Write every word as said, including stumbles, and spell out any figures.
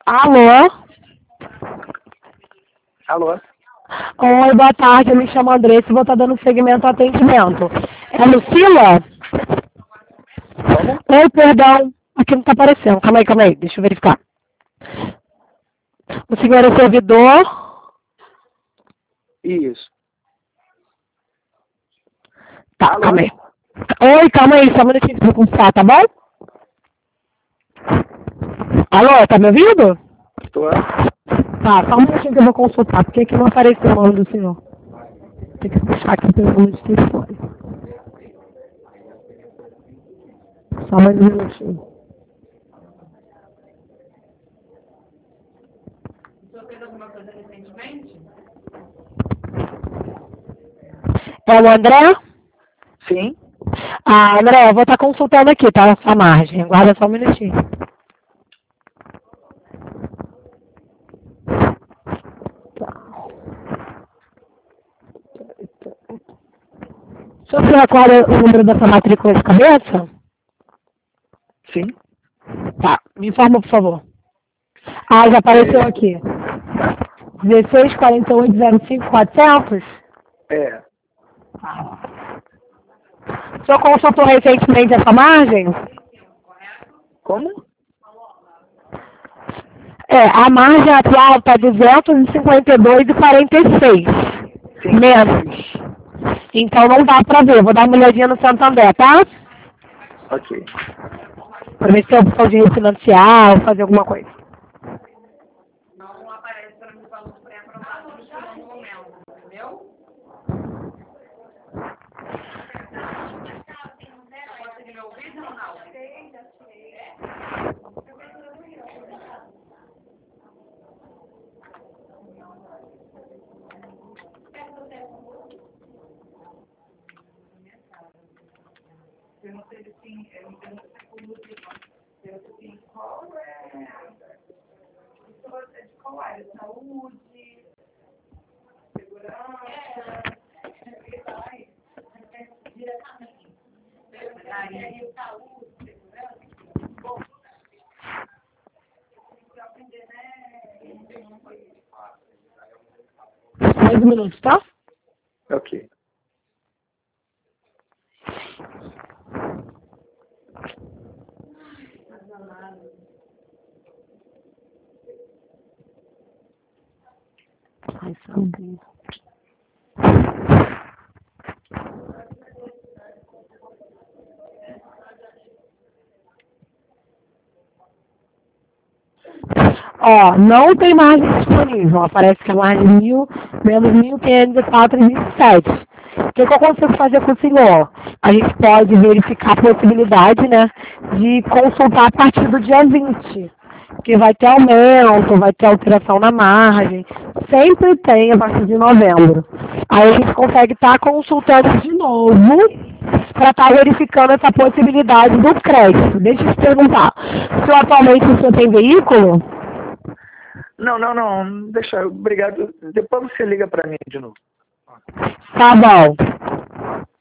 Alô? Alô? Oi, boa tarde, eu me chamo Andressa e vou estar dando segmento ao atendimento. É Lucila? Como? Oi, perdão, aqui não está aparecendo. Calma aí, calma aí, deixa eu verificar. O senhor é servidor? Isso. Tá, Alô? calma aí. Oi, calma aí, só um minutinho que eu vou consultar, tá bom? Alô, tá me ouvindo? Estou. Tá, só um minutinho que eu vou consultar, porque aqui não apareceu o nome do senhor. Tem que puxar aqui pelo número de telefone. Só mais um minutinho. É o André? Sim. Ah, André, eu vou estar consultando aqui, tá? A sua margem. Aguarda só um minutinho. O senhor se recorda o número da sua matrícula de cabeça? Sim. Tá, me informa, por favor. Ah, já apareceu É. aqui. dezesseis quarenta e oito zero cinco quatrocentos? É. O senhor consultou recentemente essa margem? Como? É, a margem atual está duzentos e cinquenta e dois e quarenta e seis. Sim. Menos. Então não dá pra ver. Vou dar uma olhadinha no Santander, tá? Ok. Pra ver se tem opção de refinanciar ou fazer alguma coisa. Mais um minuto, tá? Ok. Ai, sabe. Ó, não tem margem disponível. Aparece que a margem é mil, menos mil quinhentos e quatro e vinte e sete. O que, que eu consigo fazer com o senhor? A gente pode verificar a possibilidade, né, de consultar a partir do dia vinte. Que vai ter aumento, vai ter alteração na margem. Sempre tem a partir de novembro. Aí a gente consegue estar consultando de novo para estar verificando essa possibilidade do crédito. Deixa eu te perguntar. Se atualmente o senhor tem veículo? Não, não, não. Deixa. Obrigado. Depois você liga para mim de novo. Tá bom.